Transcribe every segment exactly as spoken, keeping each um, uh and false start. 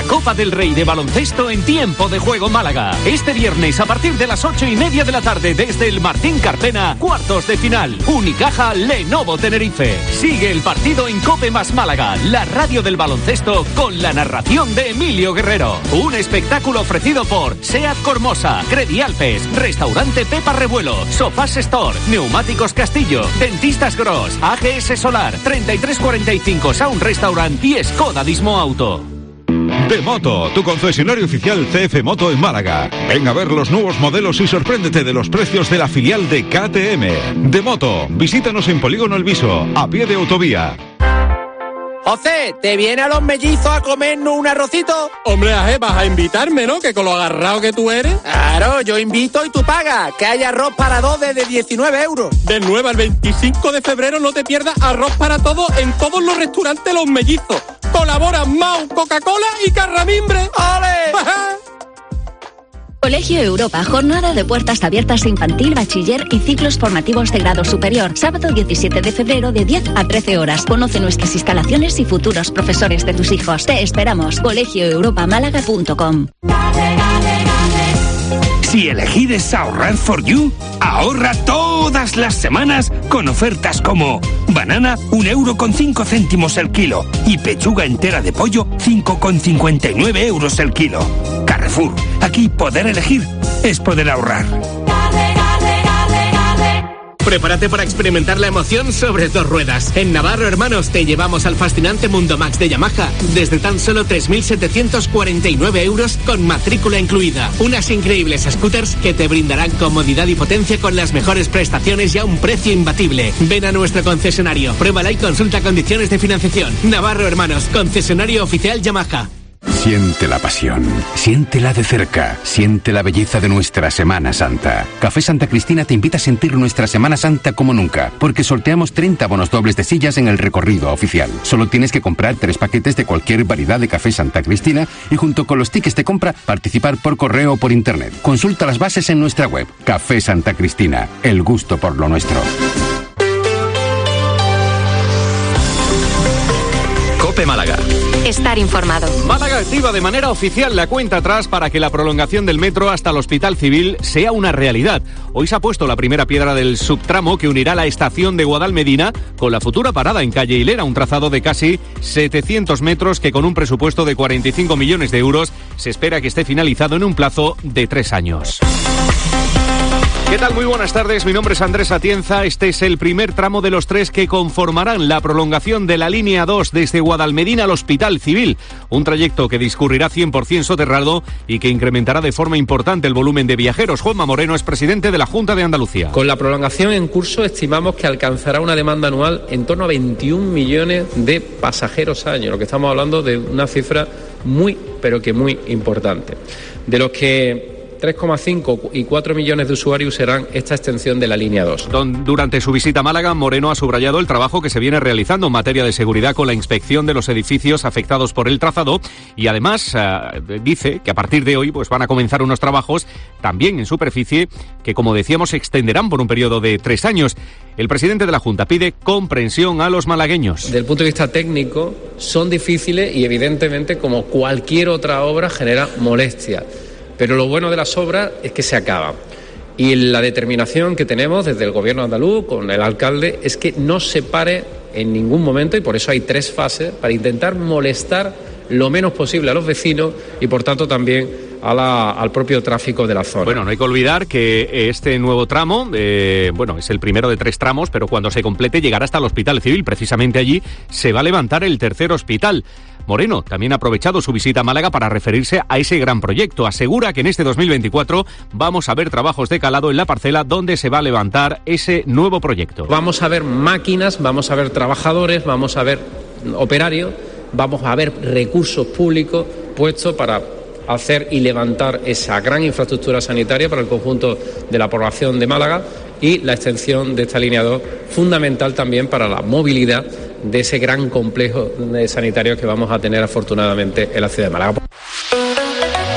La Copa del Rey de baloncesto en Tiempo de Juego Málaga. Este viernes a partir de las ocho y media de la tarde desde el Martín Carpena, cuartos de final. Unicaja Lenovo Tenerife. Sigue el partido en Cope Más Málaga, la radio del baloncesto con la narración de Emilio Guerrero. Un espectáculo ofrecido por SEAT Cormosa, Credi Alpes, Restaurante Pepa Revuelo, Sofás Store, Neumáticos Castillo, Dentistas Gross, A G S Solar, treinta y tres cuarenta y cinco Sound Restaurant y Skoda Dismo Auto. Demoto, tu concesionario oficial C F Moto en Málaga. Ven a ver los nuevos modelos y sorpréndete de los precios de la filial de K T M. Demoto, visítanos en Polígono El Viso, a pie de autovía. José, ¿te viene a los mellizos a comernos un arrocito? Hombre, Aje, vas a invitarme, ¿no? Que con lo agarrado que tú eres. Claro, yo invito y tú pagas. Que hay arroz para dos desde diecinueve euros. Del nueve al veinticinco de febrero no te pierdas arroz para todos en todos los restaurantes Los Mellizos. Colaboran Mau, Coca-Cola y Carramimbre. ¡Ole! Colegio Europa, jornada de puertas abiertas infantil, bachiller y ciclos formativos de grado superior. Sábado diecisiete de febrero de diez a trece horas. Conoce nuestras instalaciones y futuros profesores de tus hijos. Te esperamos. colegio europa málaga punto com. Si elegir es ahorrar for you, ahorra todas las semanas con ofertas como banana, un euro con cinco céntimos el kilo y pechuga entera de pollo, cinco con cincuenta y nueve euros el kilo. Carrefour, aquí poder elegir es poder ahorrar. Prepárate para experimentar la emoción sobre dos ruedas. En Navarro Hermanos te llevamos al fascinante Mundo Max de Yamaha desde tan solo tres mil setecientos cuarenta y nueve euros con matrícula incluida. Unas increíbles scooters que te brindarán comodidad y potencia con las mejores prestaciones y a un precio imbatible. Ven a nuestro concesionario, pruébala y consulta condiciones de financiación. Navarro Hermanos, concesionario oficial Yamaha. Siente la pasión, siéntela de cerca, siente la belleza de nuestra Semana Santa. Café Santa Cristina te invita a sentir nuestra Semana Santa como nunca, porque sorteamos treinta bonos dobles de sillas en el recorrido oficial. Solo tienes que comprar tres paquetes de cualquier variedad de Café Santa Cristina y junto con los tickets de compra participar por correo o por internet. Consulta las bases en nuestra web. Café Santa Cristina, el gusto por lo nuestro. Cope Málaga. Estar informado. Málaga activa de manera oficial la cuenta atrás para que la prolongación del metro hasta el Hospital Civil sea una realidad. Hoy se ha puesto la primera piedra del subtramo que unirá la estación de Guadalmedina con la futura parada en calle Hilera, un trazado de casi setecientos metros que con un presupuesto de cuarenta y cinco millones de euros se espera que esté finalizado en un plazo de tres años. ¿Qué tal? Muy buenas tardes, mi nombre es Andrés Atienza. Este es el primer tramo de los tres que conformarán la prolongación de la línea dos desde Guadalmedina al Hospital Civil. Un trayecto que discurrirá cien por ciento soterrado y que incrementará de forma importante el volumen de viajeros. Juanma Moreno es presidente de la Junta de Andalucía. Con la prolongación en curso estimamos que alcanzará una demanda anual en torno a veintiún millones de pasajeros al año, lo que estamos hablando de una cifra muy, pero que muy importante, de los que tres coma cinco y cuatro millones de usuarios serán esta extensión de la línea dos. Durante su visita a Málaga, Moreno ha subrayado el trabajo que se viene realizando en materia de seguridad con la inspección de los edificios afectados por el trazado y además eh, dice que a partir de hoy pues van a comenzar unos trabajos también en superficie que, como decíamos, se extenderán por un periodo de tres años. El presidente de la Junta pide comprensión a los malagueños. Desde el punto de vista técnico son difíciles y evidentemente, como cualquier otra obra, genera molestia. Pero lo bueno de las obras es que se acaban. Y la determinación que tenemos desde el gobierno andaluz, con el alcalde, es que no se pare en ningún momento, y por eso hay tres fases, para intentar molestar lo menos posible a los vecinos y, por tanto, también a la, al propio tráfico de la zona. Bueno, no hay que olvidar que este nuevo tramo, eh, bueno, es el primero de tres tramos, pero cuando se complete llegará hasta el Hospital Civil. Precisamente allí se va a levantar el tercer hospital. Moreno también ha aprovechado su visita a Málaga para referirse a ese gran proyecto. Asegura que en este dos mil veinticuatro vamos a ver trabajos de calado en la parcela donde se va a levantar ese nuevo proyecto. Vamos a ver máquinas, vamos a ver trabajadores, vamos a ver operarios, vamos a ver recursos públicos puestos para hacer y levantar esa gran infraestructura sanitaria para el conjunto de la población de Málaga y la extensión de esta línea dos, fundamental también para la movilidad de ese gran complejo sanitario que vamos a tener afortunadamente en la ciudad de Málaga.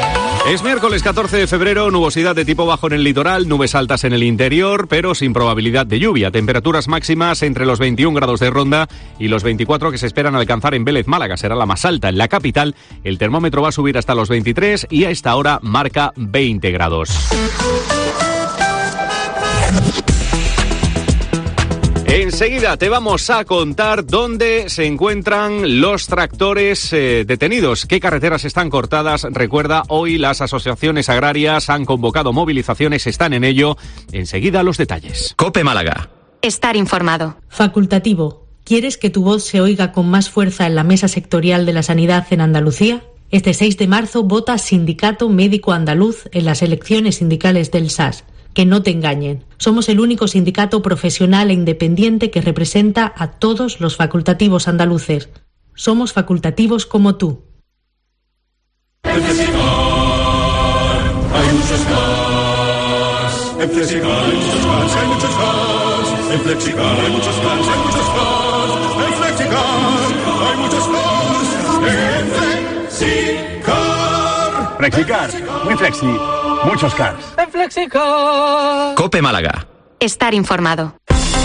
Es miércoles catorce de febrero, nubosidad de tipo bajo en el litoral, nubes altas en el interior, pero sin probabilidad de lluvia. Temperaturas máximas entre los veintiún grados de Ronda y los veinticuatro que se esperan alcanzar en Vélez, Málaga. Será la más alta en la capital. El termómetro va a subir hasta los veintitrés y a esta hora marca veinte grados. Enseguida te vamos a contar dónde se encuentran los tractores eh, detenidos, qué carreteras están cortadas. Recuerda, hoy las asociaciones agrarias han convocado movilizaciones, están en ello. Enseguida los detalles. COPE Málaga. Estar informado. Facultativo. ¿Quieres que tu voz se oiga con más fuerza en la mesa sectorial de la sanidad en Andalucía? Este seis de marzo vota Sindicato Médico Andaluz en las elecciones sindicales del S A S. Que no te engañen. Somos el único sindicato profesional e independiente que representa a todos los facultativos andaluces. Somos facultativos como tú. En Flexicar hay muchos cars. En Flexicar hay muchos cars, hay muchos cars. En Flexicar hay muchos cars, hay muchos cars. En Flexicar hay muchos cars. En Flexicar. Flexicar, muy flexi. Muchos cars. En Flexicar. COPE Málaga. Estar informado.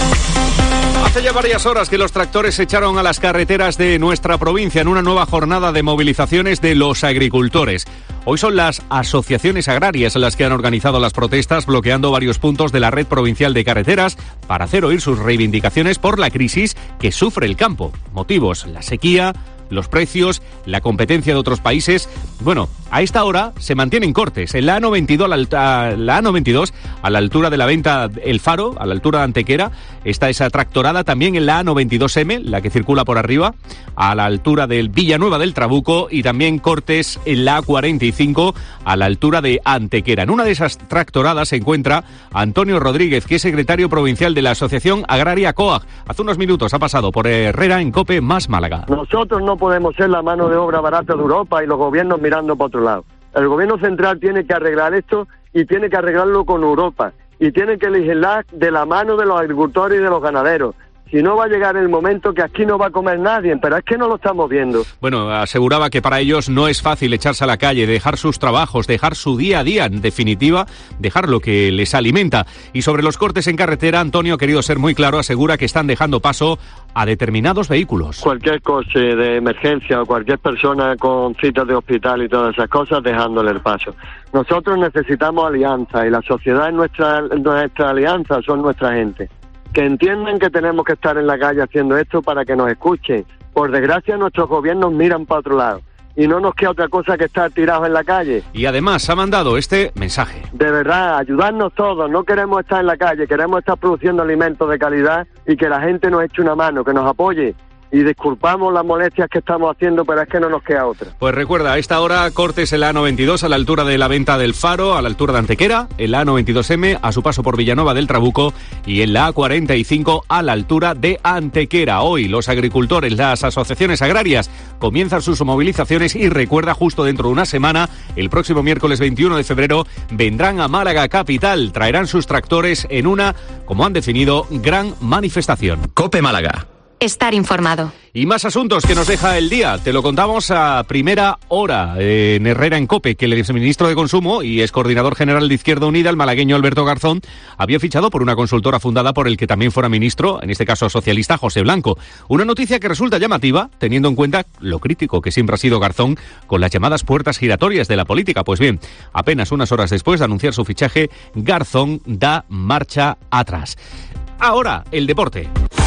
Hace ya varias horas que los tractores se echaron a las carreteras de nuestra provincia en una nueva jornada de movilizaciones de los agricultores. Hoy son las asociaciones agrarias las que han organizado las protestas, bloqueando varios puntos de la red provincial de carreteras para hacer oír sus reivindicaciones por la crisis que sufre el campo. Motivos: la sequía, los precios, la competencia de otros países. Bueno, a esta hora se mantienen cortes. En la A noventa y dos, la, la A noventa y dos, a la altura de la venta El Faro, a la altura de Antequera, está esa tractorada. También en la A noventa y dos eme, la que circula por arriba, a la altura del Villanueva del Trabuco, y también cortes en la A cuarenta y cinco, a la altura de Antequera. En una de esas tractoradas se encuentra Antonio Rodríguez, que es secretario provincial de la Asociación Agraria COAG. Hace unos minutos ha pasado por Herrera en COPE más Málaga. Nosotros no podemos ser la mano de obra barata de Europa y los gobiernos mirando para otro lado. El gobierno central tiene que arreglar esto y tiene que arreglarlo con Europa y tiene que legislar de la mano de los agricultores y de los ganaderos. Si no, va a llegar el momento que aquí no va a comer nadie, pero es que no lo estamos viendo. Bueno, aseguraba que para ellos no es fácil echarse a la calle, dejar sus trabajos, dejar su día a día, en definitiva, dejar lo que les alimenta. Y sobre los cortes en carretera, Antonio ha querido ser muy claro, asegura que están dejando paso a determinados vehículos. Cualquier coche de emergencia o cualquier persona con citas de hospital y todas esas cosas, dejándole el paso. Nosotros necesitamos alianza y la sociedad es nuestra, nuestra alianza, son nuestra gente. Que entiendan que tenemos que estar en la calle haciendo esto para que nos escuchen. Por desgracia, nuestros gobiernos miran para otro lado y no nos queda otra cosa que estar tirados en la calle. Y además ha mandado este mensaje. De verdad, ayudarnos todos, no queremos estar en la calle, queremos estar produciendo alimentos de calidad y que la gente nos eche una mano, que nos apoye. Y disculpamos las molestias que estamos haciendo, pero es que no nos queda otra. Pues recuerda, a esta hora cortes en la A noventa y dos a la altura de la venta del Faro, a la altura de Antequera, en la A noventa y dos eme a su paso por Villanueva del Trabuco y en la A cuarenta y cinco a la altura de Antequera. Hoy los agricultores, las asociaciones agrarias comienzan sus movilizaciones y recuerda, justo dentro de una semana, el próximo miércoles veintiuno de febrero, vendrán a Málaga capital, traerán sus tractores en una, como han definido, gran manifestación. COPE Málaga. Estar informado. Y más asuntos que nos deja el día. Te lo contamos a primera hora en Herrera en COPE, que el exministro de Consumo y ex coordinador general de Izquierda Unida, el malagueño Alberto Garzón, había fichado por una consultora fundada por el que también fuera ministro, en este caso socialista, José Blanco. Una noticia que resulta llamativa, teniendo en cuenta lo crítico que siempre ha sido Garzón con las llamadas puertas giratorias de la política. Pues bien, apenas unas horas después de anunciar su fichaje, Garzón da marcha atrás. Ahora, el deporte.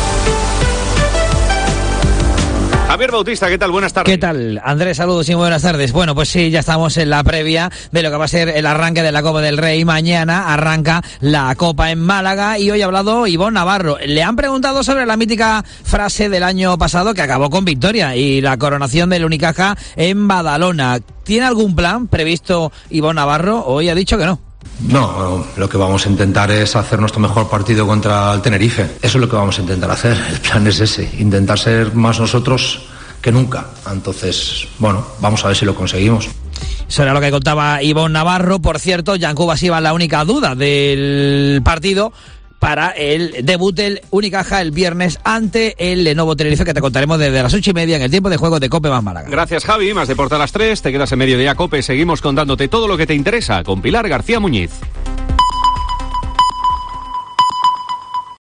Javier Bautista, ¿qué tal? Buenas tardes. ¿Qué tal? Andrés, saludos y muy buenas tardes. Bueno, pues sí, ya estamos en la previa de lo que va a ser el arranque de la Copa del Rey. Mañana arranca la Copa en Málaga y hoy ha hablado Ivonne Navarro. Le han preguntado sobre la mítica frase del año pasado que acabó con victoria y la coronación del Unicaja en Badalona. ¿Tiene algún plan previsto Ivonne Navarro? Hoy ha dicho que no. No, lo que vamos a intentar es hacer nuestro mejor partido contra el Tenerife. Eso es lo que vamos a intentar hacer. El plan es ese, intentar ser más nosotros que nunca. Entonces, bueno, vamos a ver si lo conseguimos. Eso era lo que contaba Ivonne Navarro. Por cierto, Yankuba Siva, la única duda del partido, para el debut del Unicaja el viernes ante el Lenovo Tenerife, que te contaremos desde las ocho y media en el tiempo de juego de COPE más Málaga. Gracias, Javi. Más deporte a las tres. Te quedas en Mediodía COPE. Seguimos contándote todo lo que te interesa con Pilar García Muñiz.